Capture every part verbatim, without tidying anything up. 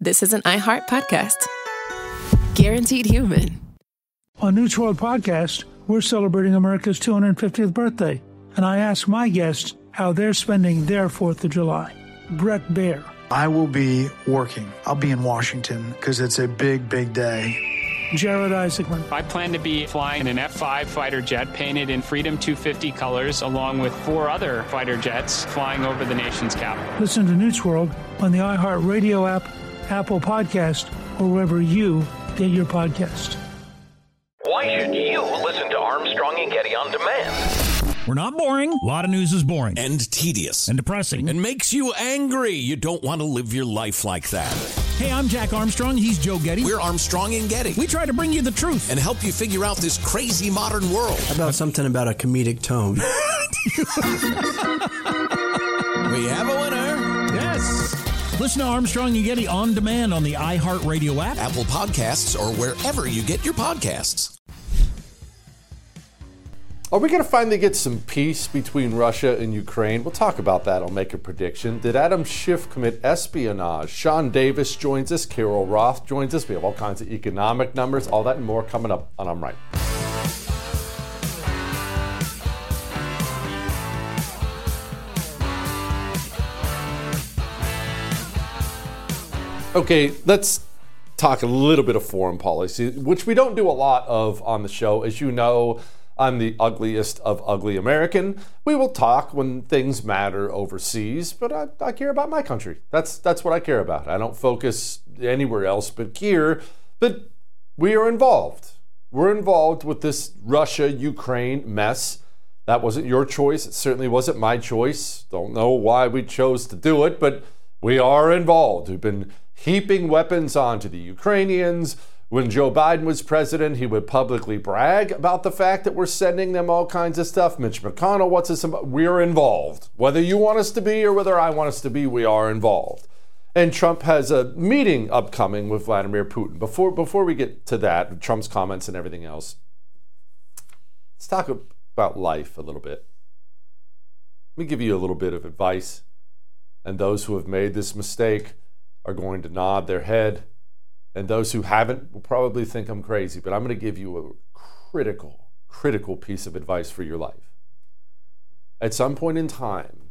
this is an iHeart podcast. Guaranteed human. On News World Podcast, we're celebrating America's two hundred fiftieth birthday, and I ask my guests how they're spending their fourth of July. Brett Baer. I will be working. I'll be in Washington because it's a big, big day. Jared Isaacman. I plan to be flying an F five fighter jet painted in Freedom two fifty colors, along with four other fighter jets flying over the nation's capital. Listen to News World on the iHeart Radio app, Apple Podcast, or wherever you get your podcast. Why should you listen to Armstrong and Getty on demand? We're not boring. A lot of news is boring. And tedious. And depressing. And makes you angry. You don't want to live your life like that. Hey, I'm Jack Armstrong. He's Joe Getty. We're Armstrong and Getty. We try to bring you the truth. And help you figure out this crazy modern world. How about something about a comedic tone? We have a winner. Yes. Listen to Armstrong and Getty on demand on the iHeartRadio app, Apple Podcasts, or wherever you get your podcasts. Are we going to finally get some peace between Russia and Ukraine? We'll talk about that. I'll make a prediction. Did Adam Schiff commit espionage? Sean Davis joins us. Carol Roth joins us. We have all kinds of economic numbers, all that and more coming up on I'm Right. Okay, let's talk a little bit of foreign policy, which we don't do a lot of on the show. As you know, I'm the ugliest of ugly American. We will talk when things matter overseas, but I, I care about my country. That's that's what I care about. I don't focus anywhere else but here. But we are involved. We're involved with this Russia-Ukraine mess. That wasn't your choice. It certainly wasn't my choice. Don't know why we chose to do it, but we are involved. We've been heaping weapons onto the Ukrainians. When Joe Biden was president, he would publicly brag about the fact that we're sending them all kinds of stuff. Mitch McConnell wants us, we're involved. Whether you want us to be or whether I want us to be, we are involved. And Trump has a meeting upcoming with Vladimir Putin. Before, before we get to that, Trump's comments and everything else, let's talk about life a little bit. Let me give you a little bit of advice. And those who have made this mistake are going to nod their head. And those who haven't will probably think I'm crazy, but I'm going to give you a critical, critical piece of advice for your life. At some point in time,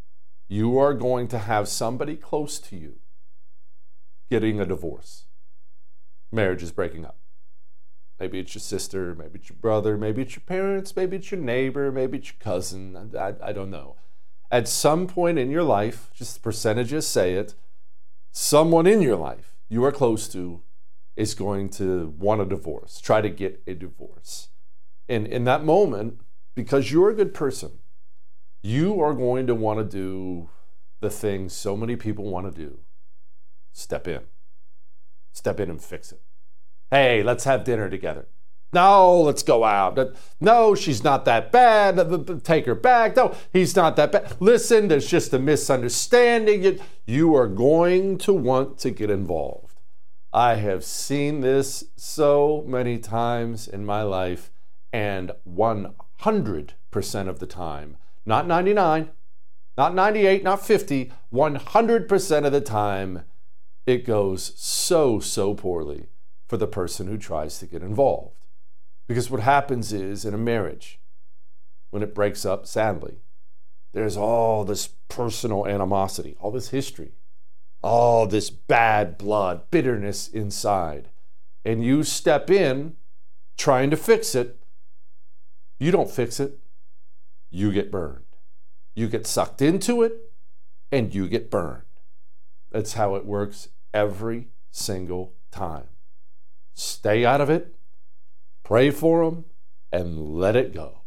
you are going to have somebody close to you getting a divorce. Marriage is breaking up. Maybe it's your sister, maybe it's your brother, maybe it's your parents, maybe it's your neighbor, maybe it's your cousin. I, I don't know. At some point in your life, just the percentages say it, someone in your life you are close to is going to want a divorce, try to get a divorce. And in that moment, because you're a good person, you are going to want to do the things so many people want to do. Step in. Step in and fix it. Hey, let's have dinner together. No, let's go out. No, she's not that bad. Take her back. No, he's not that bad. Listen, there's just a misunderstanding. You are going to want to get involved. I have seen this so many times in my life, and one hundred percent of the time, not ninety-nine, not ninety-eight, not fifty, one hundred percent of the time, it goes so, so poorly for the person who tries to get involved. Because what happens is, in a marriage, when it breaks up, sadly, there's all this personal animosity, all this history, all this bad blood, bitterness inside. And you step in trying to fix it. You don't fix it. You get burned. You get sucked into it, and you get burned. That's how it works every single time. Stay out of it. Pray for them and let it go.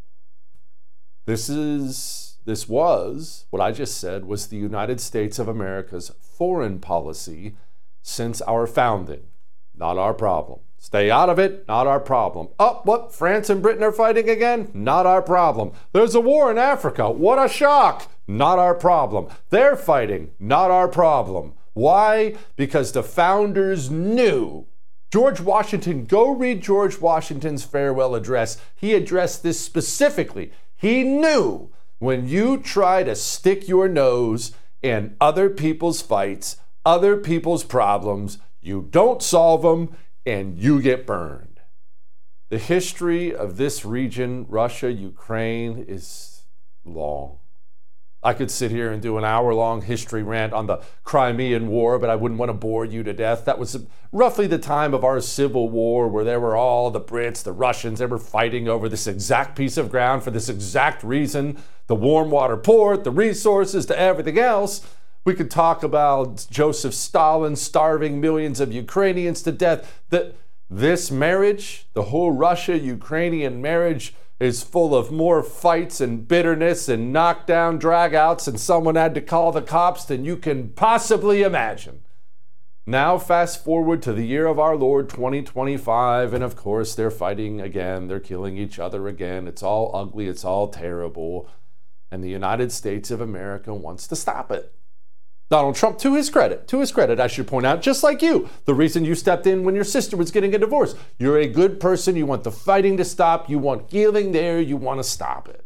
This is, this was, what I just said, was the United States of America's foreign policy since our founding. Not our problem. Stay out of it, not our problem. Oh, what? France and Britain are fighting again? Not our problem. There's a war in Africa. What a shock. Not our problem. They're fighting. Not our problem. Why? Because the founders knew. George Washington, go read George Washington's farewell address. He addressed this specifically. He knew when you try to stick your nose in other people's fights, other people's problems, you don't solve them, and you get burned. The history of this region, Russia, Ukraine, is long. I could sit here and do an hour-long history rant on the Crimean War, but I wouldn't want to bore you to death. That was roughly the time of our Civil War, where there were all the Brits, the Russians, they were fighting over this exact piece of ground for this exact reason, the warm water port, the resources, to everything else. We could talk about Joseph Stalin starving millions of Ukrainians to death. That this marriage, the whole Russia-Ukrainian marriage, is full of more fights and bitterness and knockdown dragouts, and someone had to call the cops than you can possibly imagine. Now fast forward to the year of our Lord twenty twenty-five, and of course they're fighting again, they're killing each other again, it's all ugly, it's all terrible, and the United States of America wants to stop it. Donald Trump, to his credit, to his credit, I should point out, just like you, the reason you stepped in when your sister was getting a divorce. You're a good person. You want the fighting to stop. You want healing there. You want to stop it.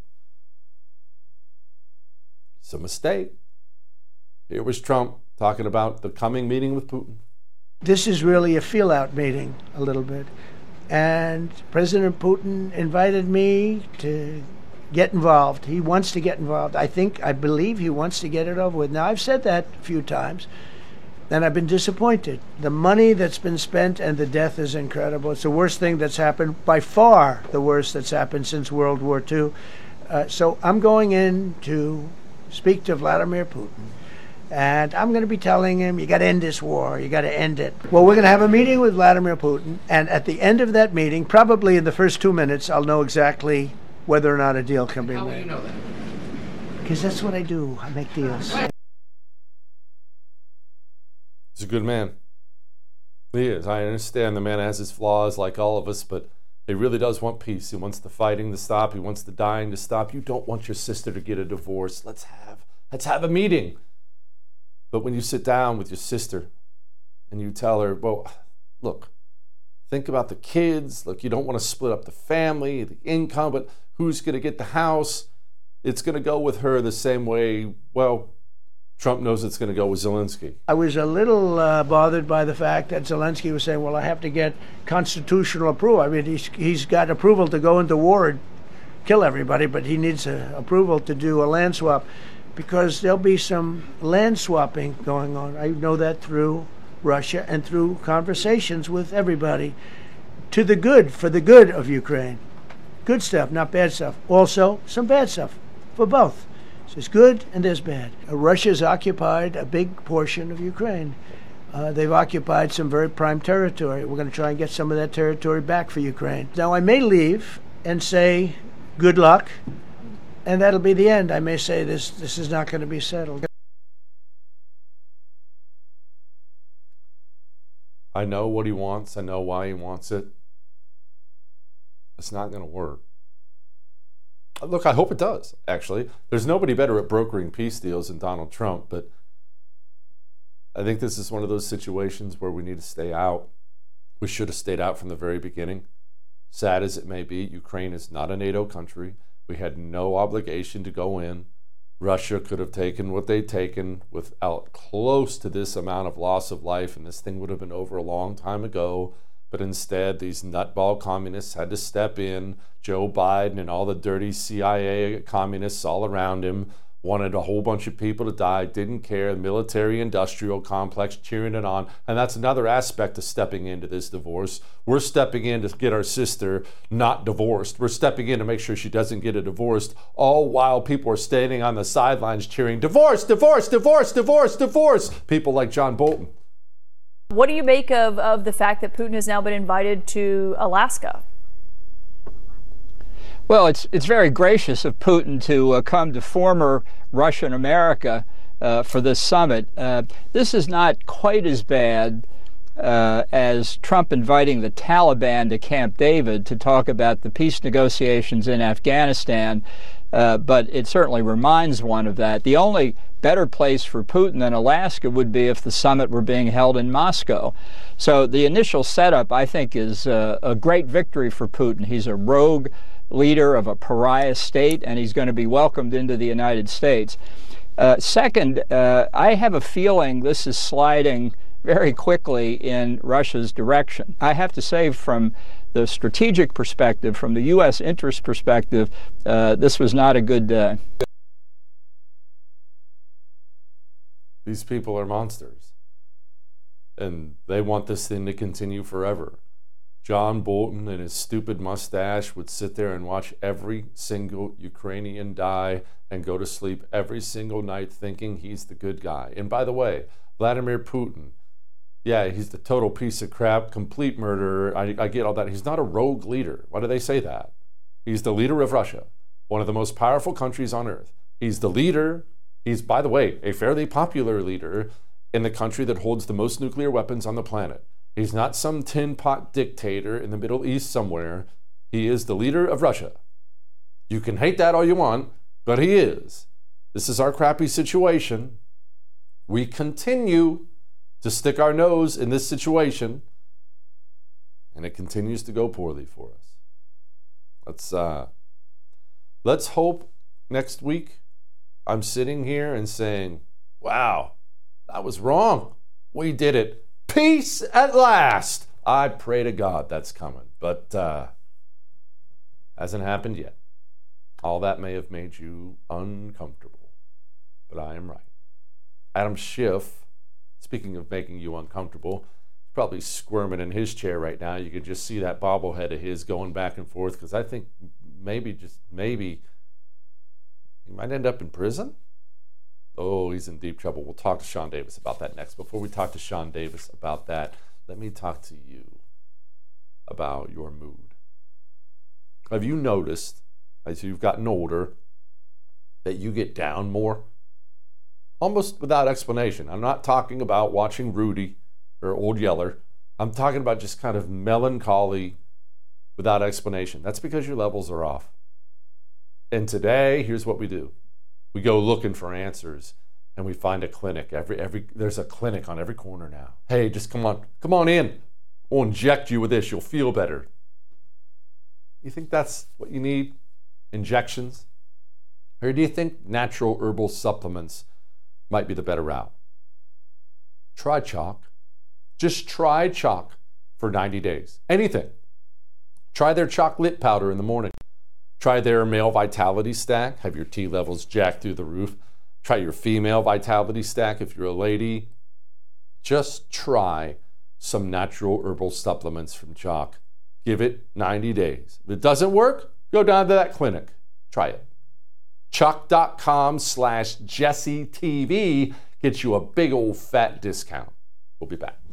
It's a mistake. Here was Trump talking about the coming meeting with Putin. This is really a feel-out meeting, a little bit. And President Putin invited me to get involved. He wants to get involved. I think, I believe he wants to get it over with. Now, I've said that a few times, and I've been disappointed. The money that's been spent and the death is incredible. It's the worst thing that's happened, by far the worst that's happened since World War Two. Uh, so I'm going in to speak to Vladimir Putin, and I'm going to be telling him, you got to end this war, you got to end it. Well, we're going to have a meeting with Vladimir Putin, and at the end of that meeting, probably in the first two minutes, I'll know exactly whether or not a deal can be made. How will you know that? Because that's what I do. I make deals. He's a good man. He is. I understand the man has his flaws like all of us, but he really does want peace. He wants the fighting to stop. He wants the dying to stop. You don't want your sister to get a divorce. Let's have, let's have a meeting. But when you sit down with your sister and you tell her, well, look, think about the kids. Look, you don't want to split up the family, the income, but who's going to get the house? It's going to go with her the same way, well, Trump knows it's going to go with Zelensky. I was a little uh, bothered by the fact that Zelensky was saying, well, I have to get constitutional approval. I mean, he's, he's got approval to go into war and kill everybody, but he needs uh, approval to do a land swap, because there'll be some land swapping going on. I know that through Russia and through conversations with everybody, to the good, for the good of Ukraine. Good stuff, not bad stuff. Also, some bad stuff for both. So there's good and there's bad. Uh, Russia's occupied a big portion of Ukraine. Uh, they've occupied some very prime territory. We're going to try and get some of that territory back for Ukraine. Now, I may leave and say, good luck, and that'll be the end. I may say this, this is not going to be settled. I know what he wants. I know why he wants it. It's not going to work. Look, I hope it does, actually. There's nobody better at brokering peace deals than Donald Trump, but I think this is one of those situations where we need to stay out. We should have stayed out from the very beginning. Sad as it may be, Ukraine is not a NATO country. We had no obligation to go in. Russia could have taken what they'd taken without close to this amount of loss of life, and this thing would have been over a long time ago. But instead, these nutball communists had to step in. Joe Biden and all the dirty C I A communists all around him wanted a whole bunch of people to die, didn't care, the military-industrial complex cheering it on. And that's another aspect of stepping into this divorce. We're stepping in to get our sister not divorced. We're stepping in to make sure she doesn't get a divorce, all while people are standing on the sidelines cheering, divorce, divorce, divorce, divorce, divorce. People like John Bolton. What do you make of, of the fact that Putin has now been invited to Alaska? Well, it's it's very gracious of Putin to uh, come to former Russian America uh, for this summit. Uh, this is not quite as bad uh, as Trump inviting the Taliban to Camp David to talk about the peace negotiations in Afghanistan, uh, but it certainly reminds one of that. The only better place for Putin than Alaska would be if the summit were being held in Moscow. So the initial setup, I think, is uh, a great victory for Putin. He's a rogue leader of a pariah state, and he's going to be welcomed into the United States. Uh, second, uh, I have a feeling this is sliding very quickly in Russia's direction. I have to say, from the strategic perspective, from the U S interest perspective, uh, this was not a good day. These people are monsters, and they want this thing to continue forever. John Bolton and his stupid mustache would sit there and watch every single Ukrainian die and go to sleep every single night thinking he's the good guy. And by the way, Vladimir Putin, yeah, he's the total piece of crap, complete murderer. I, I get all that. He's not a rogue leader. Why do they say that? He's the leader of Russia, one of the most powerful countries on earth. He's the leader. He's, by the way, a fairly popular leader in the country that holds the most nuclear weapons on the planet. He's not some tin pot dictator in the Middle East somewhere. He is the leader of Russia. You can hate that all you want, but he is. This is our crappy situation. We continue to stick our nose in this situation, and it continues to go poorly for us. Let's uh, let's hope next week I'm sitting here and saying, wow, that was wrong. We did it. Peace at last. I pray to God that's coming, but uh, hasn't happened yet. All that may have made you uncomfortable, but I am right. Adam Schiff, speaking of making you uncomfortable, probably squirming in his chair right now. You could just see that bobblehead of his going back and forth, because I think maybe, just maybe, he might end up in prison. Oh, he's in deep trouble. We'll talk to Sean Davis about that next. Before we talk to Sean Davis about that, let me talk to you about your mood. Have you noticed, as you've gotten older, that you get down more? Almost without explanation. I'm not talking about watching Rudy or Old Yeller. I'm talking about just kind of melancholy without explanation. That's because your levels are off. And today, here's what we do. We go looking for answers, and we find a clinic. Every every there's a clinic on every corner now. Hey, just come on, come on in. We'll inject you with this. You'll feel better. You think that's what you need? Injections? Or do you think natural herbal supplements might be the better route? Try chalk. Just try chalk for ninety days. Anything. Try their chocolate powder in the morning. Try their male vitality stack. Have your T levels jacked through the roof. Try your female vitality stack if you're a lady. Just try some natural herbal supplements from Chalk. Give it ninety days. If it doesn't work, go down to that clinic. Try it. Chalk.com slash Jesse TV gets you a big old fat discount. We'll be back.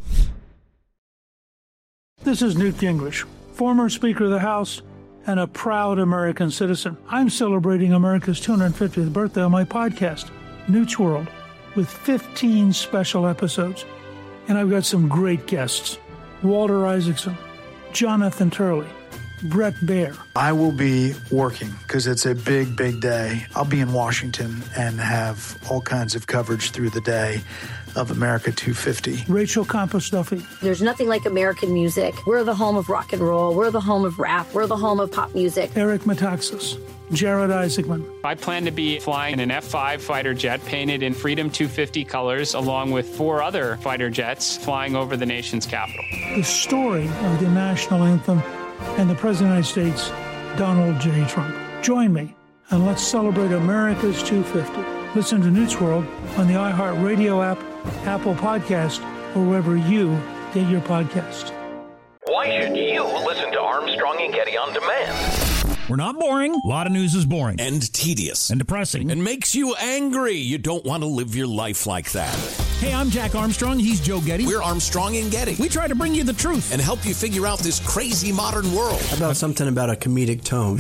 This is Newt Gingrich, former Speaker of the House and a proud American citizen. I'm celebrating America's two hundred fiftieth birthday on my podcast, Newt's World, with fifteen special episodes. And I've got some great guests. Walter Isaacson, Jonathan Turley, Brett Baer. I will be working because it's a big, big day. I'll be in Washington and have all kinds of coverage through the day of America two fifty. Rachel Campos-Duffy. There's nothing like American music. We're the home of rock and roll. We're the home of rap. We're the home of pop music. Eric Metaxas. Jared Isaacman. I plan to be flying an F five fighter jet painted in Freedom two fifty colors, along with four other fighter jets flying over the nation's capital. The story of the national anthem and the President of the United States, Donald J. Trump. Join me and let's celebrate America's two fifty. Listen to Newt's World on the iHeartRadio app, Apple Podcast, or wherever you get your podcasts. Why should you listen to Armstrong and Getty on demand? We're not boring. A lot of news is boring. And tedious. And depressing. And makes you angry. You don't want to live your life like that. Hey, I'm Jack Armstrong. He's Joe Getty. We're Armstrong and Getty. We try to bring you the truth. And help you figure out this crazy modern world. How about something about a comedic tone?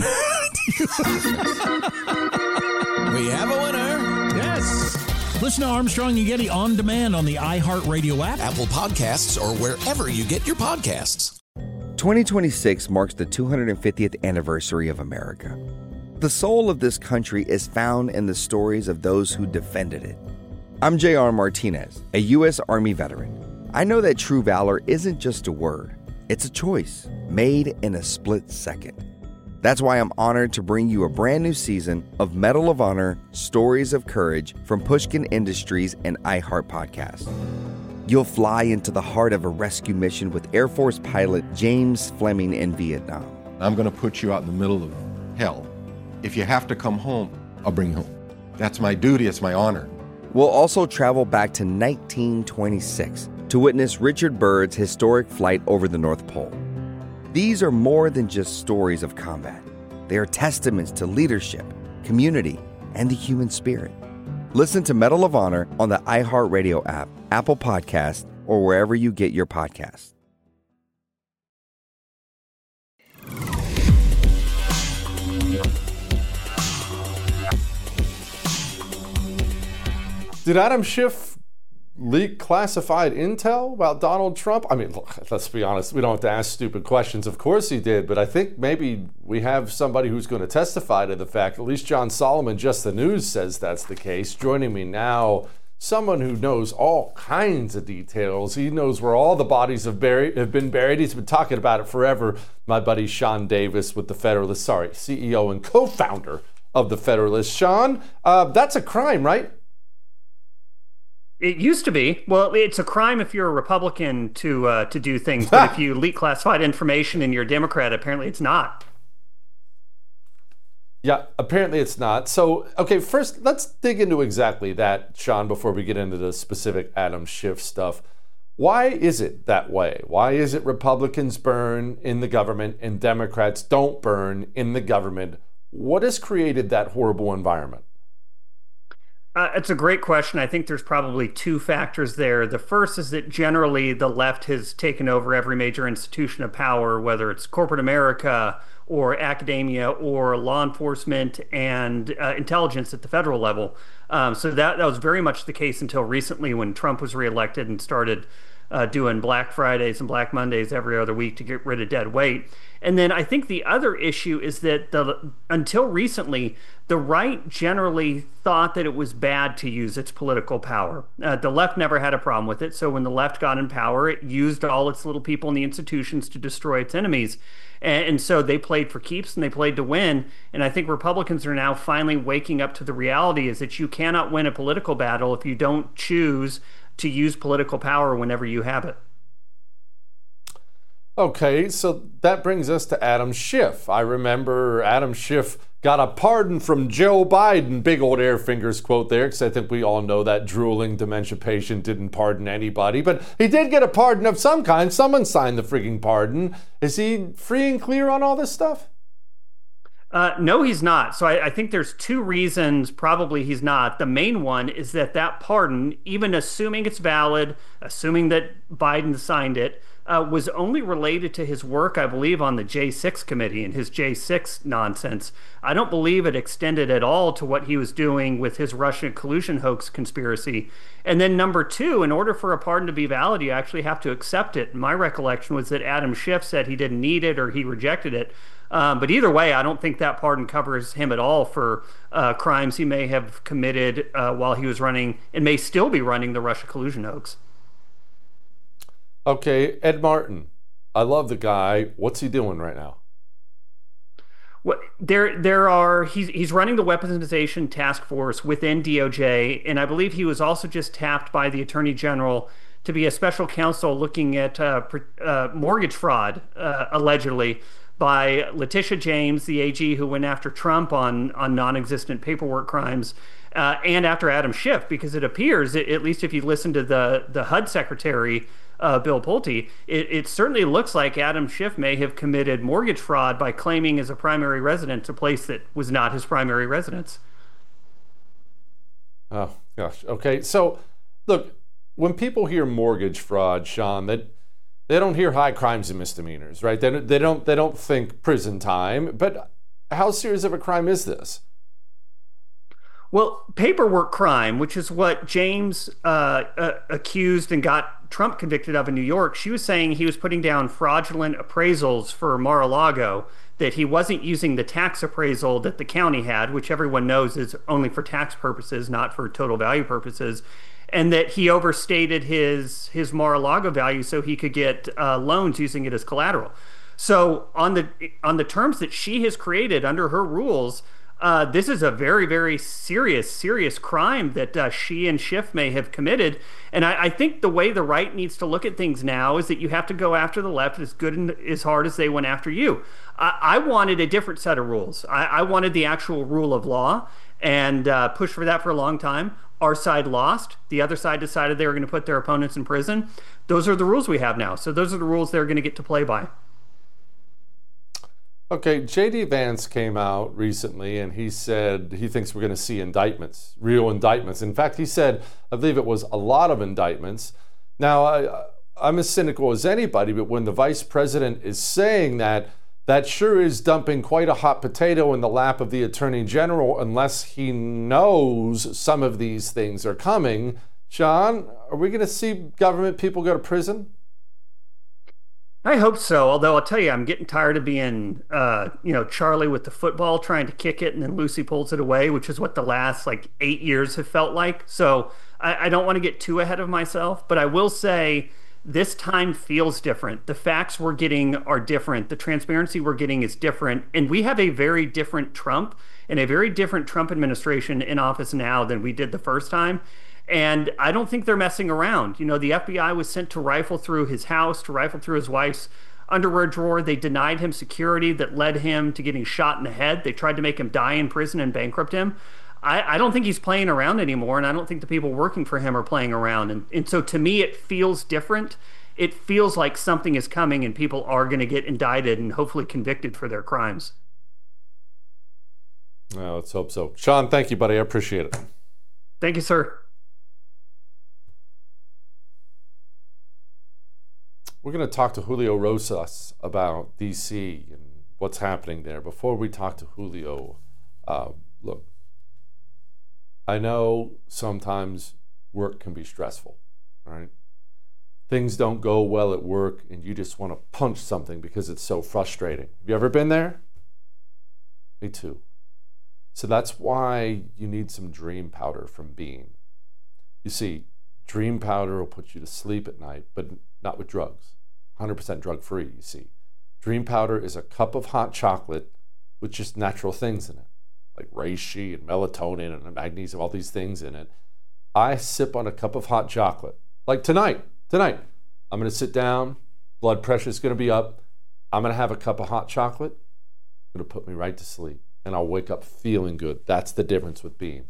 We have a winner. Yes. Listen to Armstrong and Getty on demand on the iHeartRadio app, Apple Podcasts, or wherever you get your podcasts. twenty twenty-six marks the two hundred fiftieth anniversary of America. The soul of this country is found in the stories of those who defended it. I'm J R Martinez, a U S Army veteran. I know that true valor isn't just a word. It's a choice made in a split second. That's why I'm honored to bring you a brand new season of Medal of Honor Stories of Courage from Pushkin Industries and iHeart Podcast. You'll fly into the heart of a rescue mission with Air Force pilot James Fleming in Vietnam. I'm going to put you out in the middle of hell. If you have to come home, I'll bring you home. That's my duty, it's my honor. We'll also travel back to nineteen twenty-six to witness Richard Byrd's historic flight over the North Pole. These are more than just stories of combat. They are testaments to leadership, community, and the human spirit. Listen to Medal of Honor on the iHeartRadio app, Apple Podcast, or wherever you get your podcasts. Did Adam Schiff leak classified intel about Donald Trump? I mean, look, let's be honest. We don't have to ask stupid questions. Of course he did, but I think maybe we have somebody who's going to testify to the fact. At least John Solomon, Just the News, says that's the case. Joining me now, someone who knows all kinds of details. He knows where all the bodies have, buried, have been buried. He's been talking about it forever. My buddy Sean Davis with the Federalist, sorry, C E O and co-founder of the Federalist. Sean, uh, that's a crime, right? It used to be. Well, it's a crime if you're a Republican to uh, to do things, but if you leak classified information and you're a Democrat, apparently it's not. Yeah, apparently it's not. So, okay, first, let's dig into exactly that, Sean, before we get into the specific Adam Schiff stuff. Why is it that way? Why is it Republicans burn in the government and Democrats don't burn in the government? What has created that horrible environment? Uh, it's a great question. I think there's probably two factors there. The first is that generally the left has taken over every major institution of power, whether it's corporate America or academia or law enforcement and uh, intelligence at the federal level. Um, so that, that was very much the case until recently when Trump was reelected and started uh, doing Black Fridays and Black Mondays every other week to get rid of dead weight. And then I think the other issue is that the until recently, the right generally thought that it was bad to use its political power. Uh, the left never had a problem with it. So when the left got in power, it used all its little people in the institutions to destroy its enemies. And, and so they played for keeps and they played to win. And I think Republicans are now finally waking up to the reality is that you cannot win a political battle if you don't choose to use political power whenever you have it. Okay, so that brings us to Adam Schiff. I remember Adam Schiff got a pardon from Joe Biden. Big old air fingers quote there, because I think we all know that drooling dementia patient didn't pardon anybody. But he did get a pardon of some kind. Someone signed the frigging pardon. Is he free and clear on all this stuff? Uh, no, he's not. So I, I think there's two reasons probably he's not. The main one is that that pardon, even assuming it's valid, assuming that Biden signed it, Uh, was only related to his work, I believe, on the J six committee and his J six nonsense. I don't believe it extended at all to what he was doing with his Russian collusion hoax conspiracy. And then number two, in order for a pardon to be valid, you actually have to accept it. My recollection was that Adam Schiff said he didn't need it or he rejected it. Um, but either way, I don't think that pardon covers him at all for uh, crimes he may have committed uh, while he was running and may still be running the Russia collusion hoax. Okay, Ed Martin. I love the guy. What's he doing right now? Well, there, there are. He's he's running the weaponization task force within D O J, and I believe he was also just tapped by the Attorney General to be a special counsel looking at uh, uh, mortgage fraud, uh, allegedly by Letitia James, the A G who went after Trump on on non-existent paperwork crimes, uh, and after Adam Schiff, because it appears, at least if you listen to the the H U D Secretary. Uh, Bill Pulte, it, it certainly looks like Adam Schiff may have committed mortgage fraud by claiming as a primary residence a place that was not his primary residence. Oh, gosh. Okay, so look, when people hear mortgage fraud, Sean, that they, they don't hear high crimes and misdemeanors, right? They, they don't they don't think prison time. But how serious of a crime is this? Well, paperwork crime, which is what James uh, uh, accused and got Trump convicted of in New York, she was saying he was putting down fraudulent appraisals for Mar-a-Lago, that he wasn't using the tax appraisal that the county had, which everyone knows is only for tax purposes, not for total value purposes, and that he overstated his, his Mar-a-Lago value so he could get uh, loans using it as collateral. So on the on the terms that she has created under her rules, uh, this is a very, very serious, serious crime that uh, she and Schiff may have committed. And I, I think the way the right needs to look at things now is that you have to go after the left as good and as hard as they went after you. I, I wanted a different set of rules. I, I wanted the actual rule of law, and uh, pushed for that for a long time. Our side lost. The other side decided they were going to put their opponents in prison. Those are the rules we have now. So those are the rules they're going to get to play by. Okay, J D Vance came out recently and he said he thinks we're going to see indictments, real indictments. In fact, he said, I believe it was a lot of indictments. Now, I, I'm as cynical as anybody, but when the vice president is saying that, that sure is dumping quite a hot potato in the lap of the attorney general unless he knows some of these things are coming. Sean, are we going to see government people go to prison? I hope so, although I'll tell you, I'm getting tired of being, uh, you know, Charlie with the football trying to kick it and then Lucy pulls it away, which is what the last, like, eight years have felt like. So I, I don't want to get too ahead of myself, but I will say this time feels different. The facts we're getting are different. The transparency we're getting is different. And we have a very different Trump and a very different Trump administration in office now than we did the first time. And I don't think they're messing around. You know, the F B I was sent to rifle through his house, to rifle through his wife's underwear drawer. They denied him security that led him to getting shot in the head. They tried to make him die in prison and bankrupt him. I, I don't think he's playing around anymore, and I don't think the people working for him are playing around. And, and so to me, it feels different. It feels like something is coming and people are going to get indicted and hopefully convicted for their crimes. Well, let's hope so. Sean, thank you, buddy. I appreciate it. Thank you, sir. We're going to talk to Julio Rosas about D C and what's happening there. Before we talk to Julio, uh, look, I know sometimes work can be stressful, right? Things don't go well at work and you just want to punch something because it's so frustrating. Have you ever been there? Me too. So that's why you need some dream powder from Beam. You see, dream powder will put you to sleep at night, but not with drugs. one hundred percent drug-free, you see. Dream powder is a cup of hot chocolate with just natural things in it, like reishi and melatonin and magnesium, all these things in it. I sip on a cup of hot chocolate. Like tonight, tonight, I'm going to sit down, blood pressure is going to be up, I'm going to have a cup of hot chocolate, it's going to put me right to sleep, and I'll wake up feeling good. That's the difference with Beam.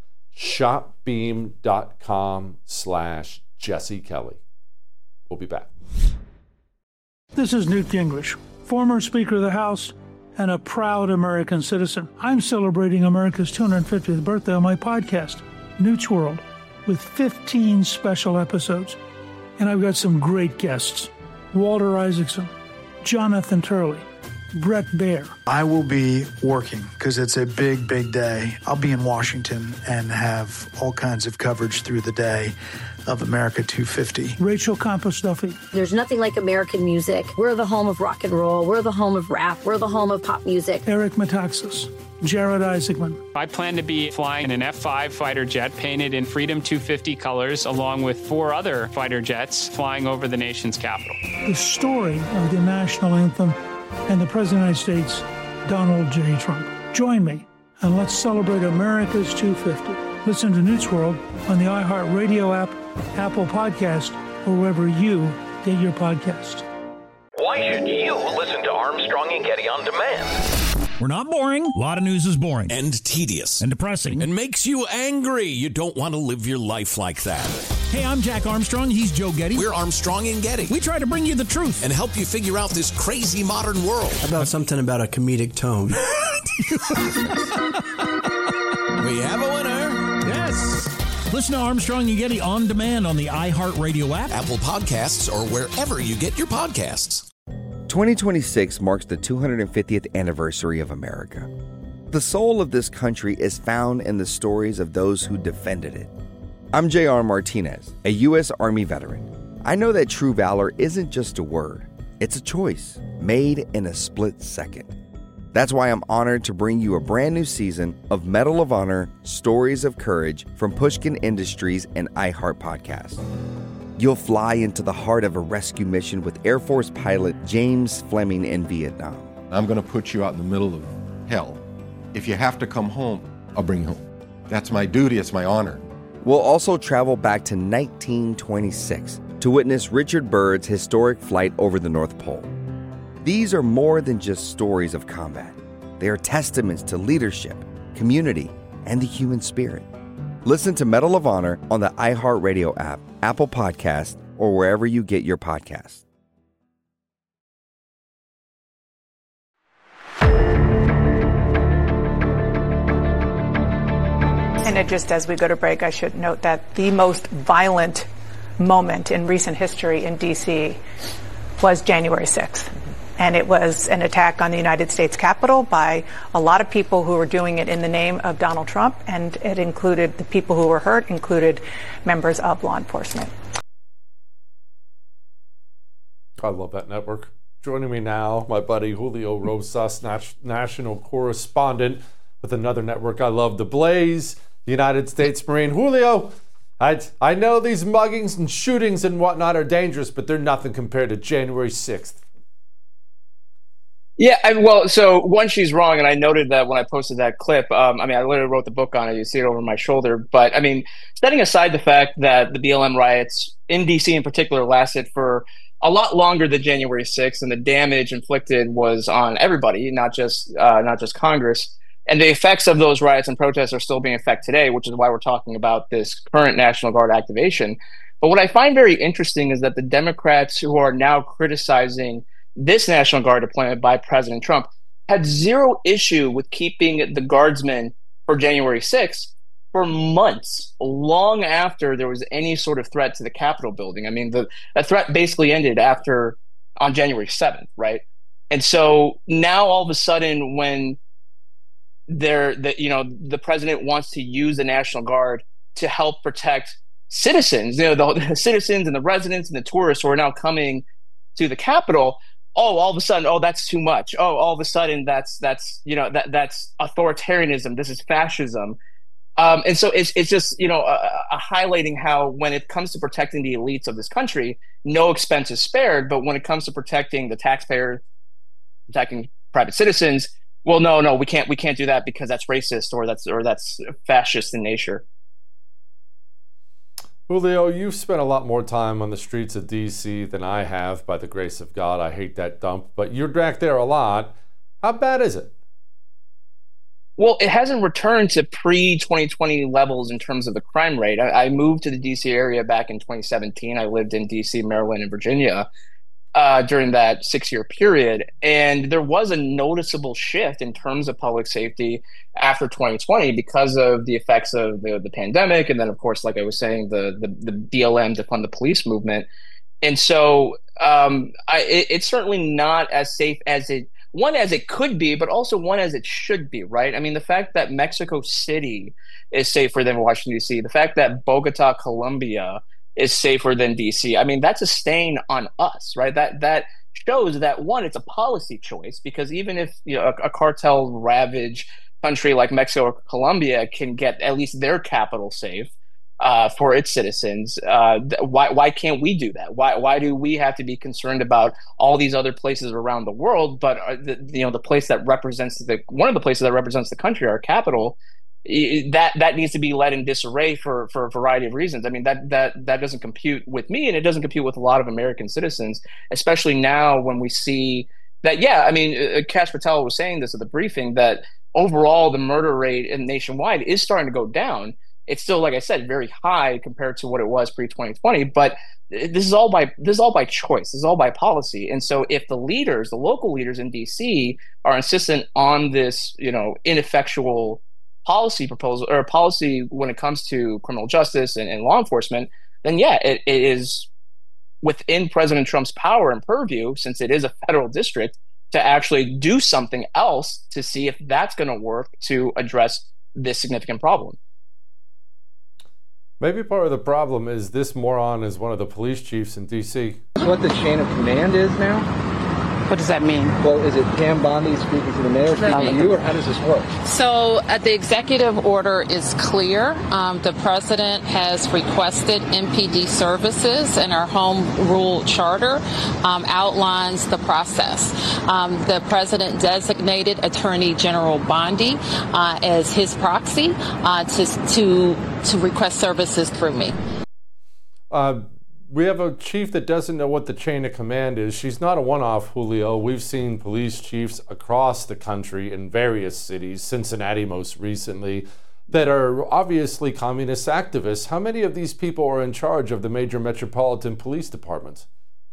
shopbeam.com slash Jesse Kelly. We'll be back. This is Newt Gingrich, former Speaker of the House and a proud American citizen. I'm celebrating America's two hundred fiftieth birthday on my podcast, Newt's World, with fifteen special episodes. And I've got some great guests. Walter Isaacson, Jonathan Turley, Brett Baer. I will be working because it's a big, big day. I'll be in Washington and have all kinds of coverage through the day of America two fifty. Rachel Campos Duffy. There's nothing like American music. We're the home of rock and roll. We're the home of rap. We're the home of pop music. Eric Metaxas. Jared Isaacman. I plan to be flying an F five fighter jet painted in Freedom two fifty colors, along with four other fighter jets flying over the nation's capital. The story of the national anthem and the President of the United States, Donald J. Trump. Join me and let's celebrate America's two fifty. Listen to Newt's World on the iHeartRadio app, Apple Podcast, or wherever you get your podcasts. Why should you listen to Armstrong and Getty on demand? We're not boring. A lot of news is boring. And tedious. And depressing. And makes you angry. You don't want to live your life like that. Hey, I'm Jack Armstrong. He's Joe Getty. We're Armstrong and Getty. We try to bring you the truth. And help you figure out this crazy modern world. How about something about a comedic tone? We have a winner. Yes. Listen to Armstrong and Getty on demand on the iHeartRadio app, Apple Podcasts, or wherever you get your podcasts. twenty twenty-six marks the two hundred fiftieth anniversary of America. The soul of this country is found in the stories of those who defended it. I'm J R Martinez, a U S Army veteran. I know that true valor isn't just a word. It's a choice made in a split second. That's why I'm honored to bring you a brand new season of Medal of Honor Stories of Courage from Pushkin Industries and iHeart Podcast. You'll fly into the heart of a rescue mission with Air Force pilot James Fleming in Vietnam. I'm going to put you out in the middle of hell. If you have to come home, I'll bring you home. That's my duty, it's my honor. We'll also travel back to nineteen twenty-six to witness Richard Byrd's historic flight over the North Pole. These are more than just stories of combat. They are testaments to leadership, community, and the human spirit. Listen to Medal of Honor on the iHeartRadio app, Apple Podcast, or wherever you get your podcasts. And just as we go to break, I should note that the most violent moment in recent history in D C was January sixth. And it was an attack on the United States Capitol by a lot of people who were doing it in the name of Donald Trump. And it included, the people who were hurt included members of law enforcement. I love that network. Joining me now, my buddy Julio Rosas, nat- national correspondent with another network I love, The Blaze, the United States Marine. Julio, I, I know these muggings and shootings and whatnot are dangerous, but they're nothing compared to January sixth. Yeah, I, well, so one, she's wrong, and I noted that when I posted that clip. Um, I mean, I literally wrote the book on it. You see it over my shoulder. But, I mean, setting aside the fact that the B L M riots in D C in particular lasted for a lot longer than January sixth, and the damage inflicted was on everybody, not just uh, not just Congress. And the effects of those riots and protests are still being felt today, which is why we're talking about this current National Guard activation. But what I find very interesting is that the Democrats who are now criticizing this National Guard deployment by President Trump had zero issue with keeping the guardsmen for January sixth for months, long after there was any sort of threat to the Capitol building. I mean, the, the threat basically ended after on January seventh, right? And so now all of a sudden, when they're, the, you know, the president wants to use the National Guard to help protect citizens, you know, the, the citizens and the residents and the tourists who are now coming to the Capitol. Oh, all of a sudden, oh, that's too much. Oh, all of a sudden, that's that's you know that that's authoritarianism. This is fascism, um, and so it's it's just you know a, a highlighting how when it comes to protecting the elites of this country, no expense is spared. But when it comes to protecting the taxpayer, protecting private citizens, well, no, no, we can't we can't do that because that's racist or that's or that's fascist in nature. Julio, you've spent a lot more time on the streets of D C than I have, by the grace of God. I hate that dump, but you're back there a lot. How bad is it? Well, it hasn't returned to pre twenty twenty levels in terms of the crime rate. I, I moved to the D C area back in twenty seventeen. I lived in D C, Maryland, and Virginia uh, during that six-year period, and there was a noticeable shift in terms of public safety after twenty twenty because of the effects of the, the pandemic, and then, of course, like I was saying, the the, the B L M defund the police movement. And so um, I, it, it's certainly not as safe as it one as it could be, but also one as it should be, right? I mean, the fact that Mexico City is safer than Washington, D C, the fact that Bogota, Colombia is safer than D C, I mean, that's a stain on us, right? That that shows that, one, it's a policy choice, because even if you know a, a cartel ravaged country like Mexico or Colombia can get at least their capital safe uh, for its citizens, uh, why why can't we do that? Why why do we have to be concerned about all these other places around the world, but uh, the, you know the place that represents the one of the places that represents the country, our capital, that that needs to be led in disarray for for a variety of reasons. I mean, that that that doesn't compute with me, and it doesn't compute with a lot of American citizens, especially now when we see that. Yeah, I mean, uh, Kash Patel was saying this at the briefing, that overall the murder rate in nationwide is starting to go down. It's still, like I said, very high compared to what it was pre twenty twenty, but this is all by this is all by choice. This is all by policy. And so if the leaders, the local leaders in D C, are insistent on this, you know, ineffectual policy proposal or policy when it comes to criminal justice and, and law enforcement, then yeah, it, it is within President Trump's power and purview, since it is a federal district, to actually do something else to see if that's going to work to address this significant problem. Maybe part of the problem is this moron is one of the police chiefs in D C. What the chain of command is now? What does that mean? Well, is it Pam Bondi speaking to the mayor, speaking to you, or how does this work? So uh, the executive order is clear. Um, the president has requested M P D services, and our home rule charter um, outlines the process. Um, the president designated Attorney General Bondi uh, as his proxy uh, to, to, to request services through me. Uh, We have a chief that doesn't know what the chain of command is. She's not a one-off, Julio. We've seen police chiefs across the country in various cities, Cincinnati most recently, that are obviously communist activists. How many of these people are in charge of the major metropolitan police departments?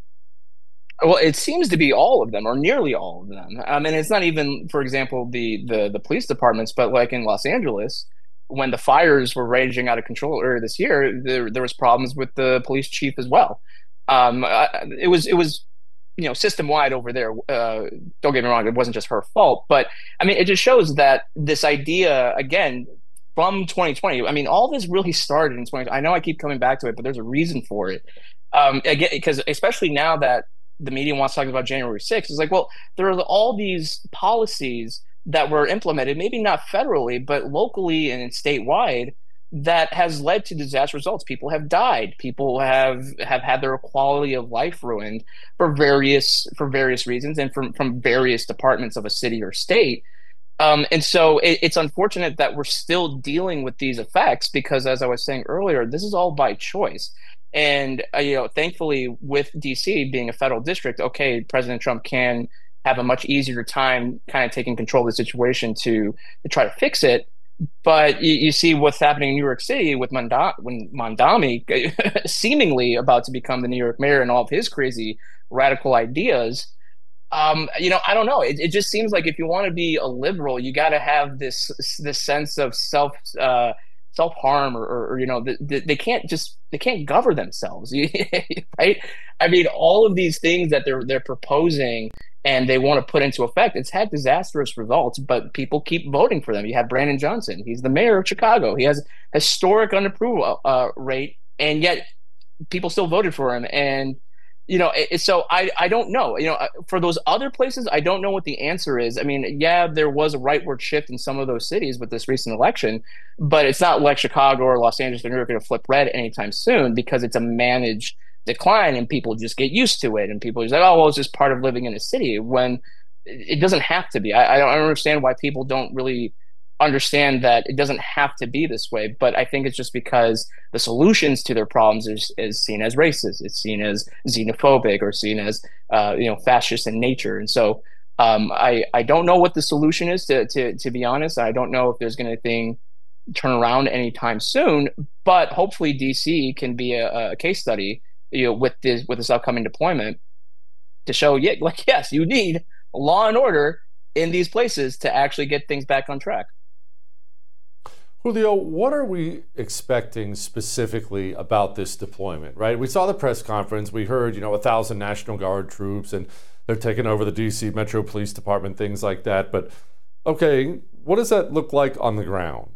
Well, it seems to be all of them, or nearly all of them. I mean, it's not even, for example, the the, the police departments, but like in Los Angeles, when the fires were raging out of control earlier this year, there there was problems with the police chief as well. Um, it was it was you know system wide over there. Uh, don't get me wrong, it wasn't just her fault, but I mean, it just shows that this idea again from twenty twenty. I mean, all this really started in twenty. I know I keep coming back to it, but there's a reason for it. Um, again, because especially now that the media wants to talk about January sixth, it's like, well, there are all these policies that were implemented, maybe not federally, but locally and statewide, that has led to disaster results. People have died. People have, have had their quality of life ruined for various for various reasons and from, from various departments of a city or state. Um, and so it, it's unfortunate that we're still dealing with these effects because, as I was saying earlier, this is all by choice. And uh, you know, thankfully, with D C being a federal district, okay, President Trump can have a much easier time kind of taking control of the situation to, to try to fix it. But you, you see what's happening in New York City with Manda- when Mondami seemingly about to become the New York mayor and all of his crazy radical ideas. Um, you know, I don't know. It, it just seems like if you want to be a liberal, you got to have this this sense of self uh, self harm, or, or, or you know, the, the, they can't just they can't govern themselves, right? I mean, all of these things that they're they're proposing and they want to put into effect, it's had disastrous results, but people keep voting for them. You have Brandon Johnson. He's the mayor of Chicago. He has historic unapproval uh, rate, and yet people still voted for him. And, you know, it, so I, I don't know. You know, for those other places, I don't know what the answer is. I mean, yeah, there was a rightward shift in some of those cities with this recent election, but it's not like Chicago or Los Angeles or New York going to flip red anytime soon because it's a managed decline and people just get used to it, and people are just like, oh, well, it's just part of living in a city, when it doesn't have to be. I, I don't understand why people don't really understand that it doesn't have to be this way, but I think it's just because the solutions to their problems is, is seen as racist, it's seen as xenophobic, or seen as uh, you know fascist in nature. And so um, I, I don't know what the solution is, to, to, to be honest. I don't know if there's going to thing turn around anytime soon, but hopefully D C can be a, a case study, you know, with this with this upcoming deployment, to show, yeah, like, yes, you need law and order in these places to actually get things back on track. Julio, what are we expecting specifically about this deployment, right? We saw the press conference. We heard, you know, a thousand National Guard troops, and they're taking over the D C Metro Police Department, things like that. But, okay, what does that look like on the ground?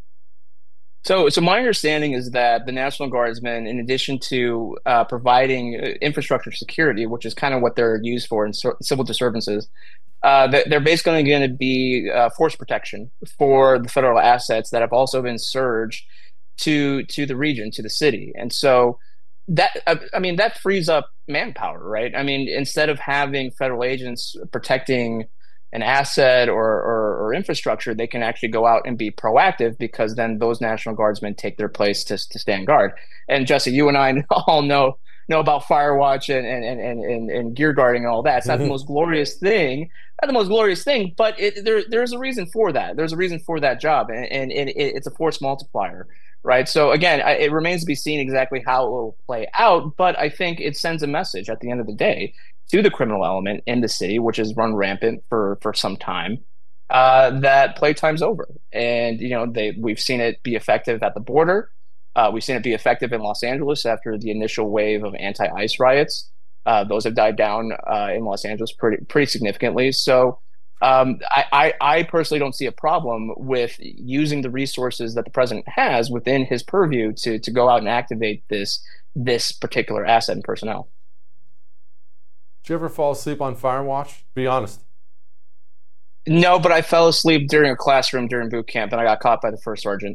So, so my understanding is that the National Guardsmen, in addition to uh, providing infrastructure security, which is kind of what they're used for in so- civil disturbances, uh, they're basically going to be uh, force protection for the federal assets that have also been surged to to the region, to the city. And so that, I mean, that frees up manpower, right? I mean, instead of having federal agents protecting an asset or, or, or infrastructure, they can actually go out and be proactive, because then those National Guardsmen take their place to, to stand guard. And Jesse, you and I all know know about Firewatch and and, and, and, and gear guarding and all that. It's not mm-hmm. the most glorious thing, not the most glorious thing, but it, there there's a reason for that. There's a reason for that job, and, and, and it, it's a force multiplier, right? So again, I, it remains to be seen exactly how it will play out, but I think it sends a message at the end of the day to the criminal element in the city, which has run rampant for, for some time, uh, that playtime's over. And, you know, they we've seen it be effective at the border. Uh, we've seen it be effective in Los Angeles after the initial wave of anti-ICE riots. Uh, those have died down uh, in Los Angeles pretty pretty significantly. So um, I, I, I personally don't see a problem with using the resources that the president has within his purview to to go out and activate this this particular asset and personnel. Did you ever fall asleep on Fire Watch? Be honest. No, but I fell asleep during a classroom during boot camp, and I got caught by the first sergeant.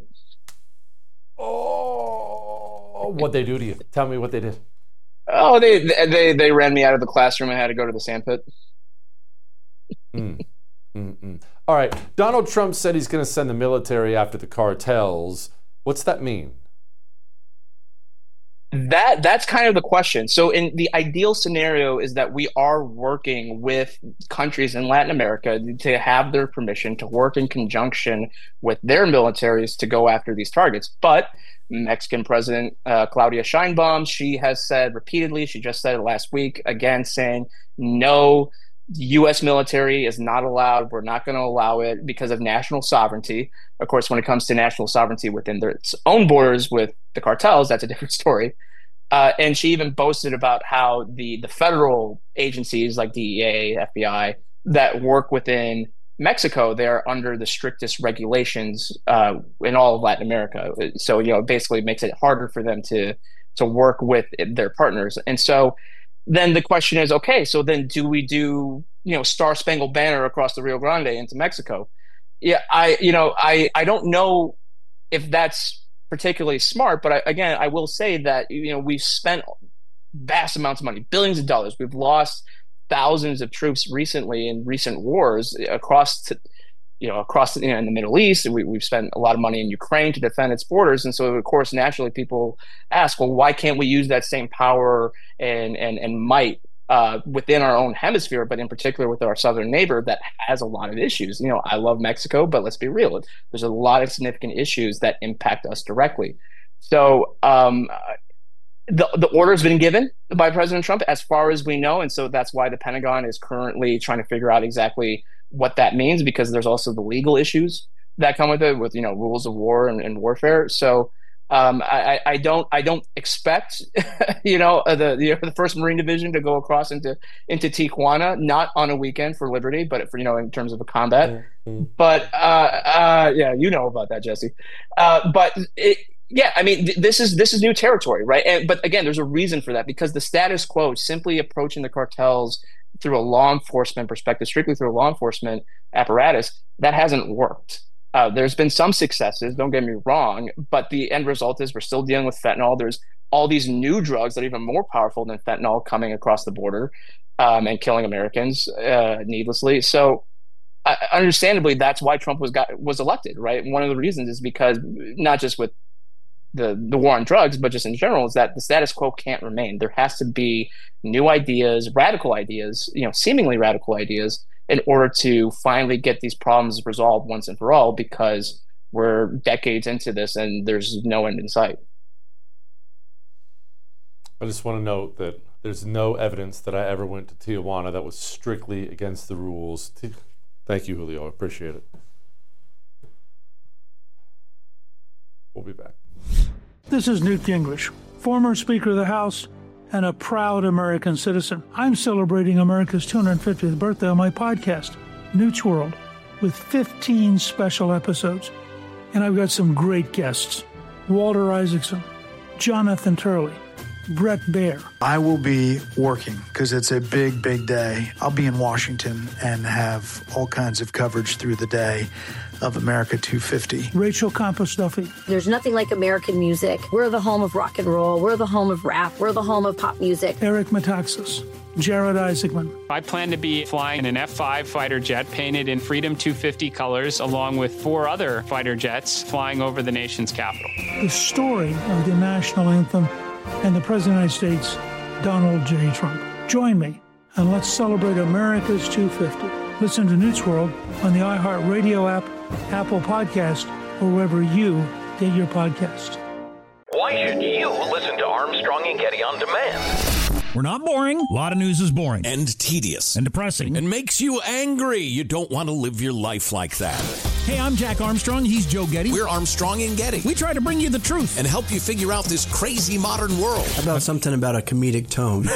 Oh, what'd they do to you? Tell me what they did. Oh, they they they ran me out of the classroom and had to go to the sandpit. Mm. Mm-mm. All right. Donald Trump said he's going to send the military after the cartels. What's that mean? That that's kind of the question. So in the ideal scenario is that we are working with countries in Latin America to have their permission to work in conjunction with their militaries to go after these targets. But Mexican President uh, Claudia Sheinbaum, she has said repeatedly, she just said it last week, again, saying no, U S military is not allowed. We're not going to allow it because of national sovereignty. Of course, when it comes to national sovereignty within their its own borders with the cartels, that's a different story. Uh, and she even boasted about how the, the federal agencies like D E A, F B I, that work within Mexico, they're under the strictest regulations uh, in all of Latin America. So, you know, it basically makes it harder for them to to work with their partners. And so then the question is, okay, so then do we do, you know, Star Spangled Banner across the Rio Grande into Mexico? Yeah, I, you know, I, I don't know if that's particularly smart, but I, again, I will say that, you know, we've spent vast amounts of money, billions of dollars. We've lost thousands of troops recently in recent wars across, to, you know, across you know, in the Middle East. We, we've spent a lot of money in Ukraine to defend its borders. And so, of course, naturally people ask, well, why can't we use that same power and, and, and might uh, within our own hemisphere, but in particular with our southern neighbor that has a lot of issues? You know, I love Mexico, but let's be real. There's a lot of significant issues that impact us directly. So um, the, the order has been given by President Trump as far as we know. And so that's why the Pentagon is currently trying to figure out exactly what that means, because there's also the legal issues that come with it, with, you know, rules of war and, and warfare. So um, I, I don't I don't expect, you know, the, the the first Marine Division to go across into into Tijuana, not on a weekend for Liberty, but for, you know, in terms of a combat. Mm-hmm. But uh, uh, yeah, you know about that, Jesse. Uh, but it, yeah, I mean, th- this is this is new territory, right? And but again, there's a reason for that, because the status quo, simply approaching the cartels through a law enforcement perspective, strictly through a law enforcement apparatus, that hasn't worked. Uh, there's been some successes, don't get me wrong, but the end result is we're still dealing with fentanyl. There's all these new drugs that are even more powerful than fentanyl coming across the border um, and killing Americans uh, needlessly. So uh, understandably, that's why Trump was got was elected, right? One of the reasons is because not just with the, the war on drugs, but just in general, is that the status quo can't remain. There has to be new ideas, radical ideas, you know, seemingly radical ideas, in order to finally get these problems resolved once and for all, because we're decades into this and there's no end in sight. I just want to note that there's no evidence that I ever went to Tijuana that was strictly against the rules. Thank you, Julio. I appreciate it. We'll be back. This is Newt Gingrich, former Speaker of the House and a proud American citizen. I'm celebrating America's two hundred fiftieth birthday on my podcast, Newt's World, with fifteen special episodes. And I've got some great guests: Walter Isaacson, Jonathan Turley, Brett Baer. I will be working because it's a big, big day. I'll be in Washington and have all kinds of coverage through the day of America two fifty. Rachel Campos Duffy. There's nothing like American music. We're the home of rock and roll. We're the home of rap. We're the home of pop music. Eric Metaxas. Jared Isaacman. I plan to be flying in an F five fighter jet painted in Freedom two fifty colors, along with four other fighter jets flying over the nation's capital. The story of the national anthem and the President of the United States, Donald J. Trump. Join me and let's celebrate America's two fifty. Listen to Newt's World on the iHeartRadio app, Apple Podcast, or wherever you get your podcasts. Why should you listen to Armstrong and Getty on demand? We're not boring. A lot of news is boring. And tedious. And depressing. And makes you angry. You don't want to live your life like that. Hey, I'm Jack Armstrong. He's Joe Getty. We're Armstrong and Getty. We try to bring you the truth. And help you figure out this crazy modern world. How about something about a comedic tone?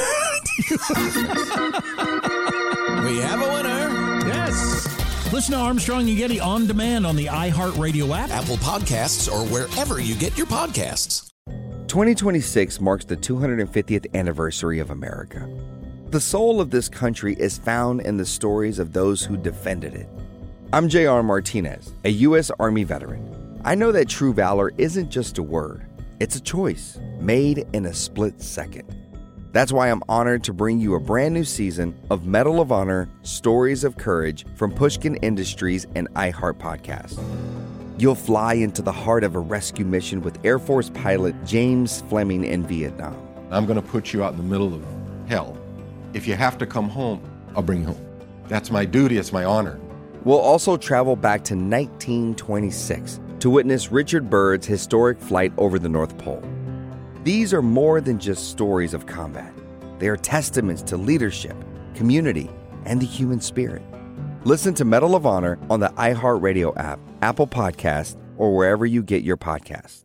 We have a winner. Yes. Listen to Armstrong and Getty on demand on the iHeartRadio app, Apple Podcasts, or wherever you get your podcasts. twenty twenty-six marks the two hundred fiftieth anniversary of America. The soul of this country is found in the stories of those who defended it. I'm J R Martinez, a U S Army veteran. I know that true valor isn't just a word, it's a choice made in a split second. That's why I'm honored to bring you a brand new season of Medal of Honor Stories of Courage from Pushkin Industries and iHeart Podcast. You'll fly into the heart of a rescue mission with Air Force pilot James Fleming in Vietnam. I'm going to put you out in the middle of hell. If you have to come home, I'll bring you home. That's my duty, it's my honor. We'll also travel back to nineteen twenty-six to witness Richard Byrd's historic flight over the North Pole. These are more than just stories of combat. They are testaments to leadership, community, and the human spirit. Listen to Medal of Honor on the iHeartRadio app, Apple Podcasts, or wherever you get your podcasts.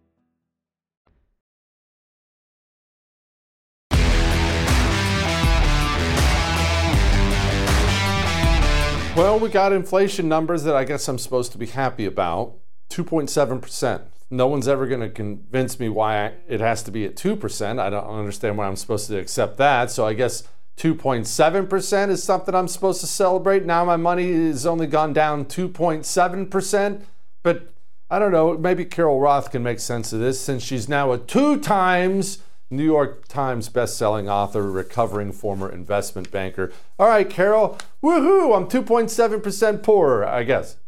Well, we got inflation numbers that I guess I'm supposed to be happy about. two point seven percent. No one's ever going to convince me why it has to be at two percent. I don't understand why I'm supposed to accept that. So I guess two point seven percent is something I'm supposed to celebrate. Now my money has only gone down two point seven percent. But I don't know, maybe Carol Roth can make sense of this since she's now a two times New York Times best-selling author, recovering former investment banker. All right, Carol, woohoo, I'm two point seven percent poorer, I guess.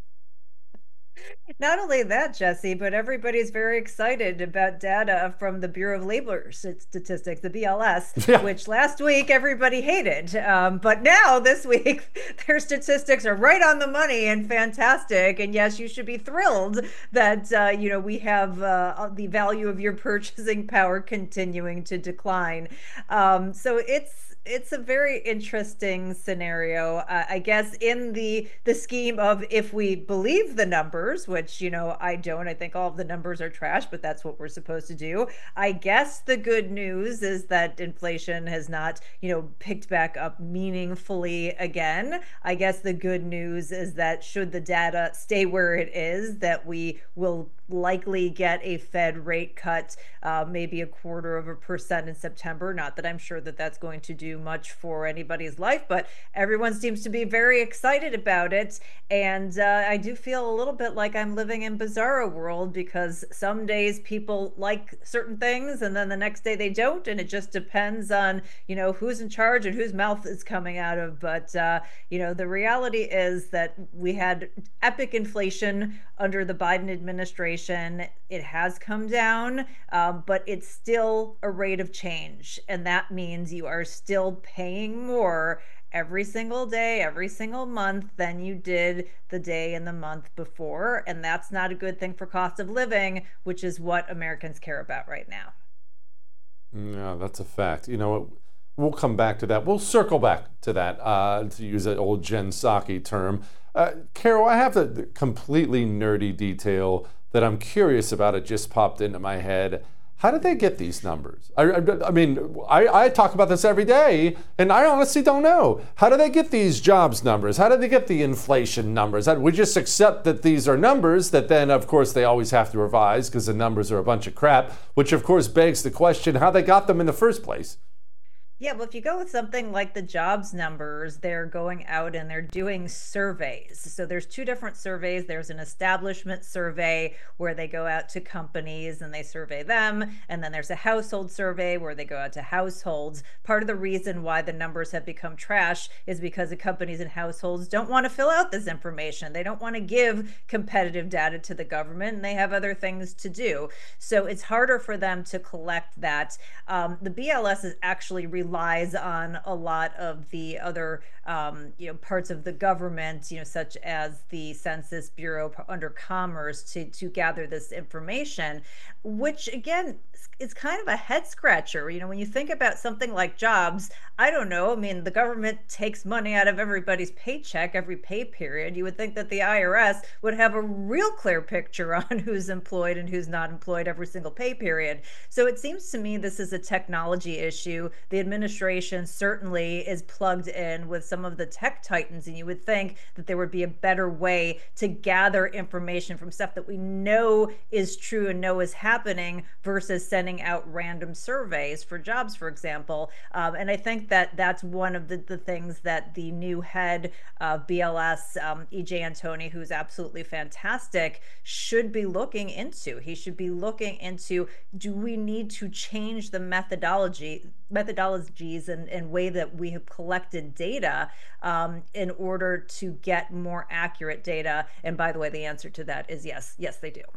Not only that, Jesse, but everybody's very excited about data from the Bureau of Labor Statistics, the B L S, yeah. which last week everybody hated. Um, but now this week, their statistics are right on the money and fantastic. And yes, you should be thrilled that, uh, you know, we have uh, the value of your purchasing power continuing to decline. Um, so it's It's a very interesting scenario, uh, I guess, in the the scheme of if we believe the numbers, which, you know, I don't. I think all of the numbers are trash, but that's what we're supposed to do. I guess the good news is that inflation has not, you know, picked back up meaningfully again. I guess the good news is that should the data stay where it is, that we will likely get a Fed rate cut, uh, maybe a quarter of a percent in September. Not that I'm sure that that's going to do much for anybody's life, but everyone seems to be very excited about it. And uh, I do feel a little bit like I'm living in bizarro world, because some days people like certain things and then the next day they don't. And it just depends on, you know, who's in charge and whose mouth is coming out of. But, uh, you know, the reality is that we had epic inflation under the Biden administration. It has come down, um, but it's still a rate of change. And that means you are still paying more every single day, every single month than you did the day and the month before. And that's not a good thing for cost of living, which is what Americans care about right now. Yeah, that's a fact. You know, we'll come back to that. We'll circle back to that, uh, to use an old Jen Psaki term. Uh, Carol, I have a completely nerdy detail that I'm curious about. It just popped into my head. How did they get these numbers? I, I, I mean, I, I talk about this every day, and I honestly don't know. How do they get these jobs numbers? How do they get the inflation numbers? How, we just accept that these are numbers that then, of course, they always have to revise because the numbers are a bunch of crap, which, of course, begs the question how they got them in the first place. Yeah, well, if you go with something like the jobs numbers, they're going out and they're doing surveys. So there's two different surveys. There's an establishment survey where they go out to companies and they survey them. And then there's a household survey where they go out to households. Part of the reason why the numbers have become trash is because the companies and households don't want to fill out this information. They don't want to give competitive data to the government, and they have other things to do. So it's harder for them to collect that. Um, the B L S is actually relies on a lot of the other um, you know, parts of the government, you know, such as the Census Bureau under Commerce to, to gather this information, which again is kind of a head scratcher. You know, when you think about something like jobs, I don't know, I mean, the government takes money out of everybody's paycheck every pay period. You would think that the I R S would have a real clear picture on who's employed and who's not employed every single pay period. So it seems to me this is a technology issue. The administration administration certainly is plugged in with some of the tech titans, and you would think that there would be a better way to gather information from stuff that we know is true and know is happening versus sending out random surveys for jobs, for example. Um, and I think that that's one of the, the things that the new head of B L S, um, E J Antoni, who's absolutely fantastic, should be looking into. He should be looking into, do we need to change the methodology, methodologies and, and way that we have collected data um, in order to get more accurate data? And by the way, the answer to that is yes. Yes, they do.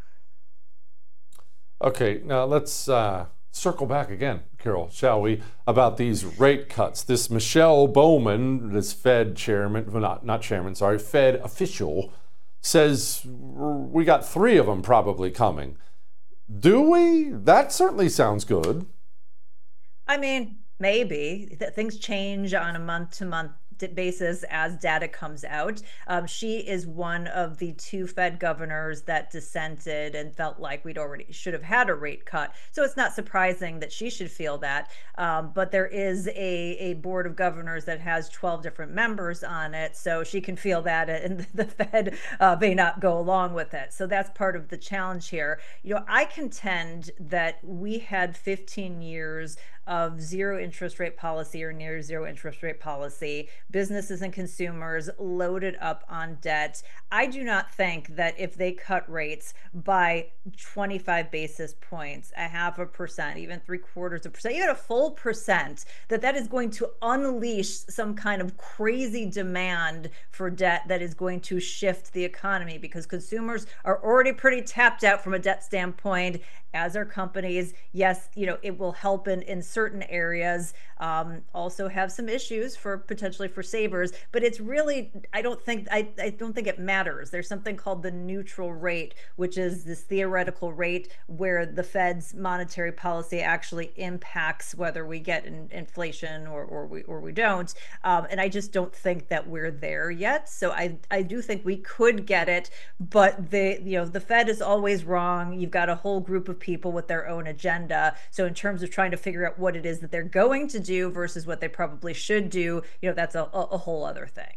Okay, now let's uh, circle back again, Carol, shall we, about these rate cuts. This Michelle Bowman, this Fed chairman, well, not, not chairman, sorry, Fed official, says we got three of them probably coming. Do we? That certainly sounds good. I mean, maybe. Things change on a month-to-month basis as data comes out. Um, she is one of the two Fed governors that dissented and felt like we'd already should have had a rate cut. So it's not surprising that she should feel that. Um, but there is a, a board of governors that has twelve different members on it. So she can feel that, and the Fed uh, may not go along with it. So that's part of the challenge here. You know, I contend that we had fifteen years of zero interest rate policy or near zero interest rate policy, businesses and consumers loaded up on debt. I do not think that if they cut rates by twenty-five basis points, a half a percent, even three quarters of a percent, even a full percent, that that is going to unleash some kind of crazy demand for debt that is going to shift the economy, because consumers are already pretty tapped out from a debt standpoint, as are companies. Yes, you know, it will help in, in certain areas, um, also have some issues for potentially for savers, but it's really, I don't think, I, I don't think it matters. There's something called the neutral rate, which is this theoretical rate where the Fed's monetary policy actually impacts whether we get in, inflation or, or we or we don't. Um, and I just don't think that we're there yet. So I, I do think we could get it, but the, you know, the Fed is always wrong. You've got a whole group of people with their own agenda. So in terms of trying to figure out what it is that they're going to do versus what they probably should do, you know, that's a, a whole other thing.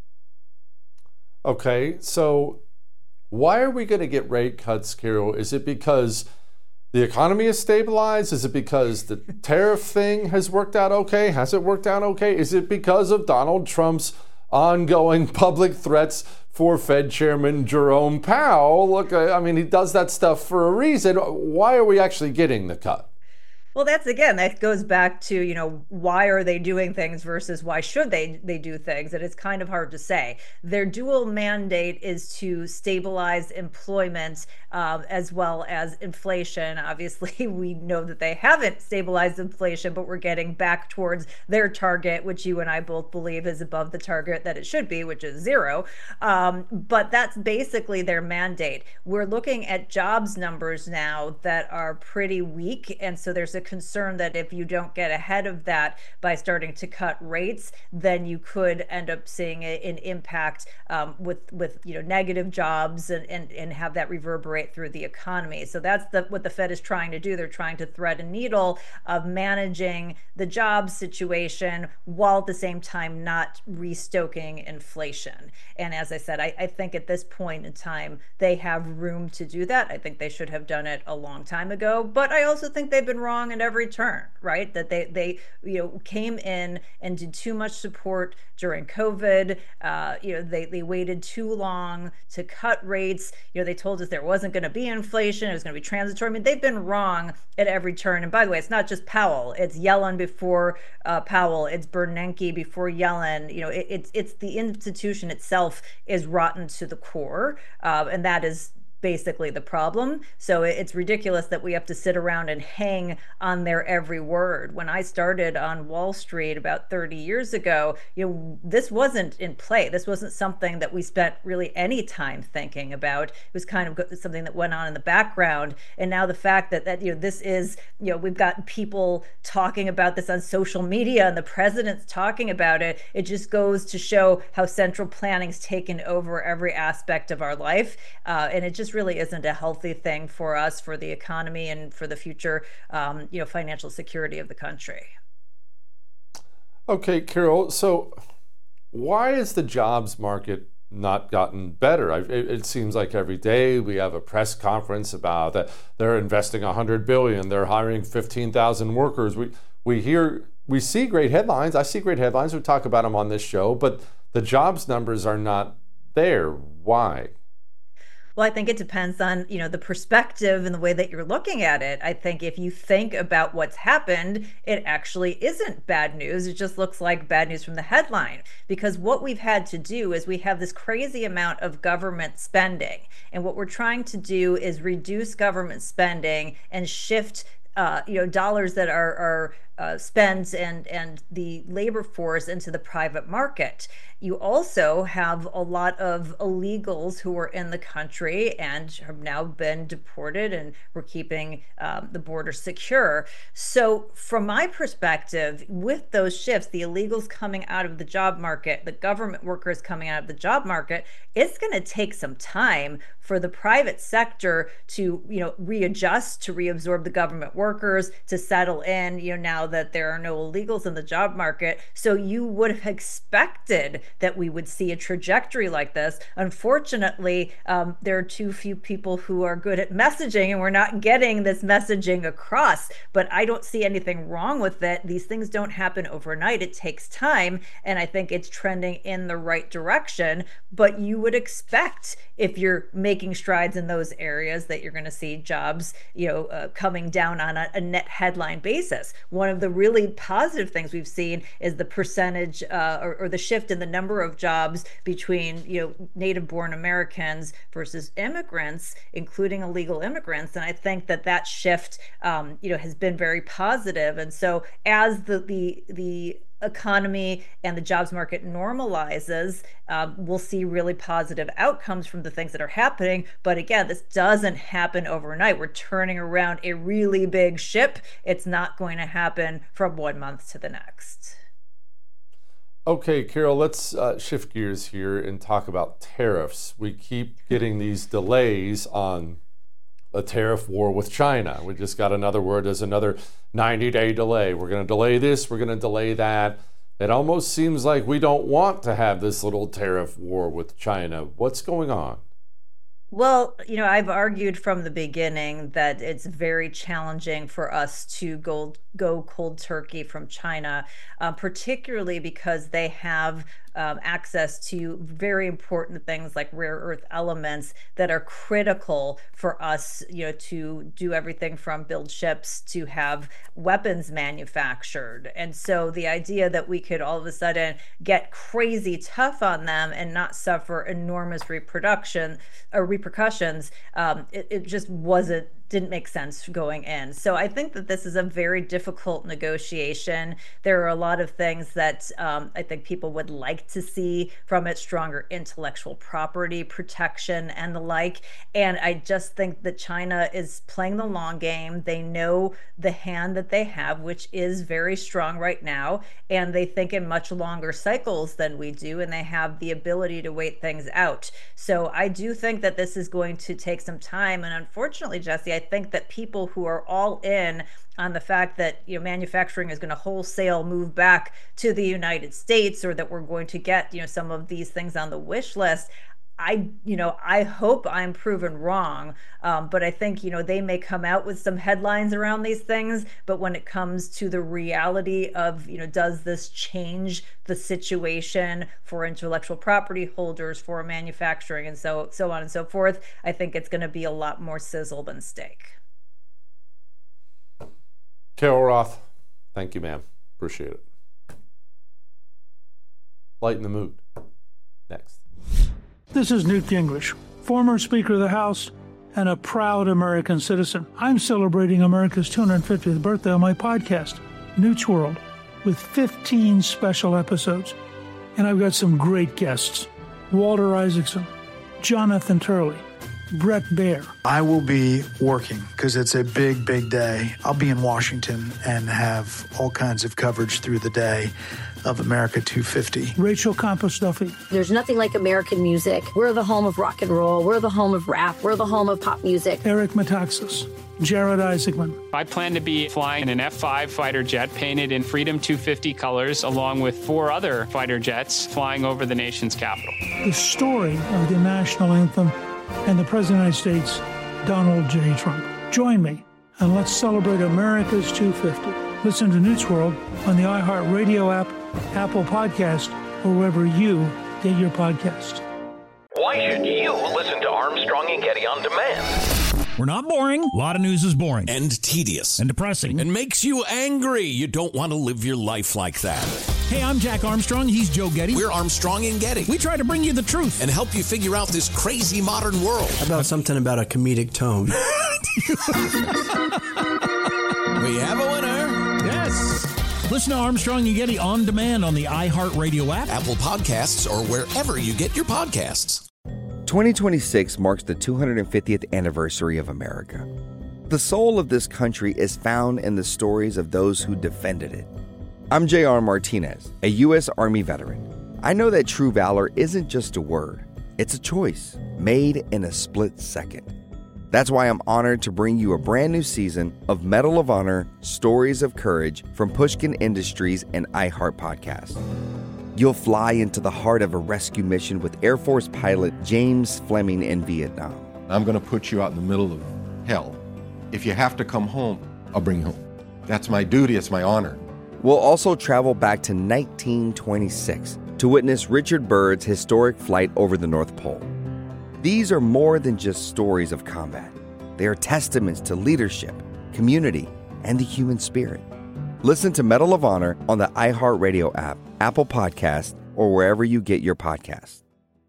Okay, so why are we going to get rate cuts, Carol? Is it because the economy is stabilized? Is it because the tariff thing has worked out okay? Has it worked out okay? Is it because of Donald Trump's ongoing public threats for Fed Chairman Jerome Powell? Look, I mean, he does that stuff for a reason. Why are we actually getting the cut? Well, that's, again, that goes back to, you know, why are they doing things versus why should they they do things? And it's kind of hard to say. Their dual mandate is to stabilize employment um, as well as inflation. Obviously, we know that they haven't stabilized inflation, but we're getting back towards their target, which you and I both believe is above the target that it should be, which is zero. Um, but that's basically their mandate. We're looking at jobs numbers now that are pretty weak. And so there's a concern that if you don't get ahead of that by starting to cut rates, then you could end up seeing a, an impact um, with with you know negative jobs and, and and have that reverberate through the economy. So that's the what the Fed is trying to do. They're trying to thread a needle of managing the job situation while at the same time not restoking inflation. And as I said, I, I think at this point in time they have room to do that. I think they should have done it a long time ago, but I also think they've been wrong at every turn, right? That they, they you know, came in and did too much support during COVID. Uh, you know, they, they waited too long to cut rates. You know, they told us there wasn't going to be inflation. It was going to be transitory. I mean, they've been wrong at every turn. And by the way, it's not just Powell. It's Yellen before uh, Powell. It's Bernanke before Yellen. You know, it, it's, it's the institution itself is rotten to the core. Uh, and that is basically the problem. So it's ridiculous that we have to sit around and hang on their every word. When I started on Wall Street about thirty years ago, you know, this wasn't in play. This wasn't something that we spent really any time thinking about. It was kind of something that went on in the background. And now the fact that, that you know, this is, you know, we've got people talking about this on social media and the president's talking about it. It just goes to show how central planning's taken over every aspect of our life. Uh, and it just really isn't a healthy thing for us, for the economy, and for the future, um, you know, financial security of the country. Okay, Carol, so why has the jobs market not gotten better? I, it, it seems like every day we have a press conference about that they're investing one hundred billion dollars, they're hiring fifteen thousand workers. We we hear, we see great headlines. I see great headlines. We talk about them on this show, but the jobs numbers are not there. Why? Well, I think it depends on, you know, the perspective and the way that you're looking at it. I think if you think about what's happened, it actually isn't bad news. It just looks like bad news from the headline. Because what we've had to do is we have this crazy amount of government spending. And what we're trying to do is reduce government spending and shift Uh, you know, dollars that are, are uh, spent and, and the labor force into the private market. You also have a lot of illegals who are in the country and have now been deported, and we're keeping um, the border secure. So from my perspective, with those shifts, the illegals coming out of the job market, the government workers coming out of the job market, it's going to take some time for the private sector to, you know, readjust, to reabsorb the government workers, to settle in, you know, now that there are no illegals in the job market. So you would have expected that we would see a trajectory like this. Unfortunately, um, there are too few people who are good at messaging, and we're not getting this messaging across. But I don't see anything wrong with it. These things don't happen overnight. It takes time, and I think it's trending in the right direction. But you would expect, if you're making strides in those areas, that you're going to see jobs, you know, uh, coming down on a, a net headline basis. One of the really positive things we've seen is the percentage uh, or, or the shift in the number of jobs between, you know, native-born Americans versus immigrants, including illegal immigrants. And I think that that shift, um, you know, has been very positive. And so as the the the economy and the jobs market normalizes, um, we'll see really positive outcomes from the things that are happening. But again, this doesn't happen overnight. We're turning around a really big ship. It's not going to happen from one month to the next. Okay, Carol, let's uh, shift gears here and talk about tariffs. We keep getting these delays on a tariff war with China. We just got another word. There's another ninety-day delay. We're going to delay this. We're going to delay that. It almost seems like we don't want to have this little tariff war with China. What's going on? Well, you know, I've argued from the beginning that it's very challenging for us to go, go cold turkey from China, uh, particularly because they have um, access to very important things like rare earth elements that are critical for us, you know, to do everything from build ships to have weapons manufactured. And so the idea that we could all of a sudden get crazy tough on them and not suffer enormous reproduction or repercussions, um, it, it just wasn't didn't make sense going in. So I think that this is a very difficult negotiation. There are a lot of things that um, I think people would like to see from it, stronger intellectual property protection and the like. And I just think that China is playing the long game. They know the hand that they have, which is very strong right now, and they think in much longer cycles than we do, and they have the ability to wait things out. So I do think that this is going to take some time. And unfortunately, Jesse, I think that people who are all in on the fact that, you know, manufacturing is going to wholesale move back to the United States, or that we're going to get, you know, some of these things on the wish list, I, you know, I hope I'm proven wrong. Um, but I think, you know, they may come out with some headlines around these things, but when it comes to the reality of, you know, does this change the situation for intellectual property holders, for manufacturing, and so so on and so forth, I think it's going to be a lot more sizzle than steak. Carol Roth, thank you, ma'am. Appreciate it. Lighten the mood. Next. This is Newt Gingrich, former Speaker of the House and a proud American citizen. I'm celebrating America's two hundred fiftieth birthday on my podcast, Newt's World, with fifteen special episodes. And I've got some great guests: Walter Isaacson, Jonathan Turley, Brett Baer. I will be working because it's a big, big day. I'll be in Washington and have all kinds of coverage through the day of America two fifty. Rachel Campos Duffy. There's nothing like American music. We're the home of rock and roll. We're the home of rap. We're the home of pop music. Eric Metaxas. Jared Isaacman. I plan to be flying an F five fighter jet painted in Freedom two fifty colors, along with four other fighter jets flying over the nation's capital. The story of the national anthem and the President of the United States, Donald J. Trump. Join me and let's celebrate America's two fifty. Listen to Newt's World on the iHeartRadio app, Apple Podcast, or wherever you get your podcast. Why should you listen to Armstrong and Getty on demand? We're not boring. A lot of news is boring. And tedious. And depressing. And makes you angry. You don't want to live your life like that. Hey, I'm Jack Armstrong. He's Joe Getty. We're Armstrong and Getty. We try to bring you the truth. And help you figure out this crazy modern world. How about something about a comedic tone? We have a winner. Yes. Listen to Armstrong and Getty on demand on the iHeartRadio app, Apple Podcasts, or wherever you get your podcasts. twenty twenty-six marks the two hundred fiftieth anniversary of America. The soul of this country is found in the stories of those who defended it. I'm J R Martinez, a U S Army veteran. I know that true valor isn't just a word, it's a choice made in a split second. That's why I'm honored to bring you a brand new season of Medal of Honor Stories of Courage from Pushkin Industries and iHeart Podcast. You'll fly into the heart of a rescue mission with Air Force pilot James Fleming in Vietnam. I'm going to put you out in the middle of hell. If you have to come home, I'll bring you home. That's my duty, it's my honor. We'll also travel back to nineteen twenty-six to witness Richard Byrd's historic flight over the North Pole. These are more than just stories of combat. They are testaments to leadership, community, and the human spirit. Listen to Medal of Honor on the iHeartRadio app, Apple Podcast, or wherever you get your podcasts.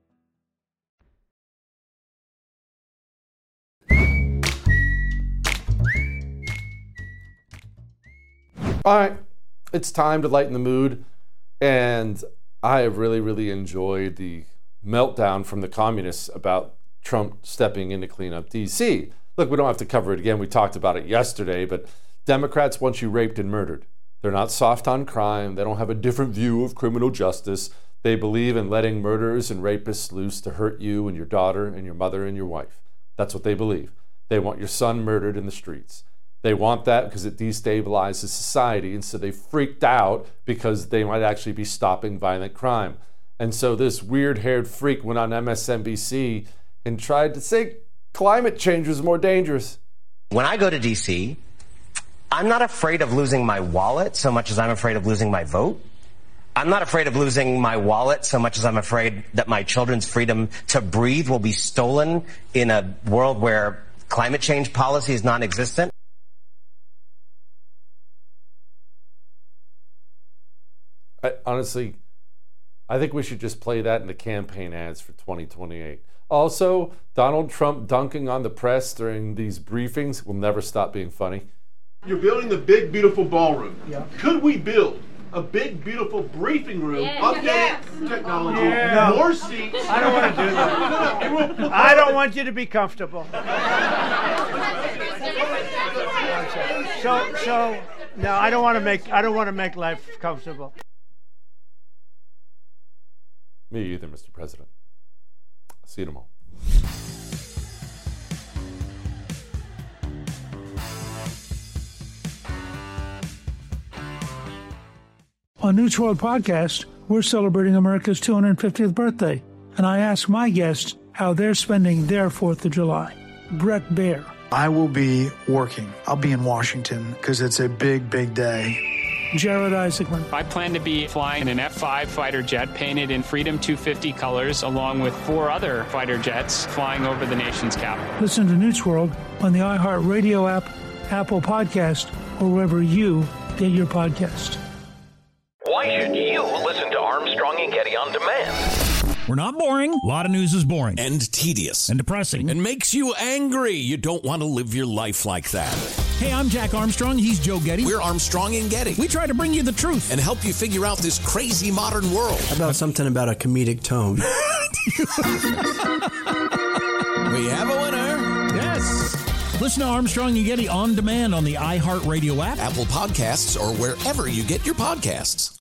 All right, it's time to lighten the mood, and I have really, really enjoyed the meltdown from the communists about Trump stepping in to clean up D C. Look, we don't have to cover it again. We talked about it yesterday, but Democrats want you raped and murdered. They're not soft on crime. They don't have a different view of criminal justice. They believe in letting murderers and rapists loose to hurt you and your daughter and your mother and your wife. That's what they believe. They want your son murdered in the streets. They want that because it destabilizes society, and so they freaked out because they might actually be stopping violent crime. And so this weird-haired freak went on M S N B C and tried to say climate change was more dangerous. When I go to D C, I'm not afraid of losing my wallet so much as I'm afraid of losing my vote. I'm not afraid of losing my wallet so much as I'm afraid that my children's freedom to breathe will be stolen in a world where climate change policy is non-existent. I, honestly, I think we should just play that in the campaign ads for twenty twenty-eight. Also, Donald Trump dunking on the press during these briefings will never stop being funny. You're building the big, beautiful ballroom. Yeah. Could we build a big, beautiful briefing room, Yeah. updated Yes. technology, Yeah. more seats? I don't want to do that. I don't want you to be comfortable. So, so, no, I don't want to make. I don't want to make life comfortable. Me either, Mister President. See you tomorrow. On Newt's World Podcast, we're celebrating America's two hundred fiftieth birthday, and I ask my guests how they're spending their fourth of July. Brett Baer. I will be working. I'll be in Washington because it's a big, big day. Jared Isaacman. I plan to be flying an F five fighter jet painted in Freedom two fifty colors, along with four other fighter jets flying over the nation's capital. Listen to Newt's World on the iHeartRadio app, Apple Podcast, or wherever you get your podcast. Why should you listen to Armstrong and Getty on demand? We're not boring. A lot of news is boring. And tedious. And depressing. And makes you angry. You don't want to live your life like that. Hey, I'm Jack Armstrong. He's Joe Getty. We're Armstrong and Getty. We try to bring you the truth. And help you figure out this crazy modern world. How about something about a comedic tone? We have a winner. Yes. Listen to Armstrong and Getty on demand on the iHeartRadio app, Apple Podcasts, or wherever you get your podcasts.